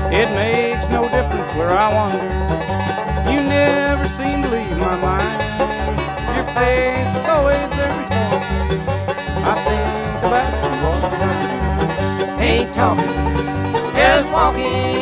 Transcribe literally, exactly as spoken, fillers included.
It makes no difference where I wander. You never seem to leave my mind. Your face is always there before me. I think about you all the time. Ain't talking, just walking.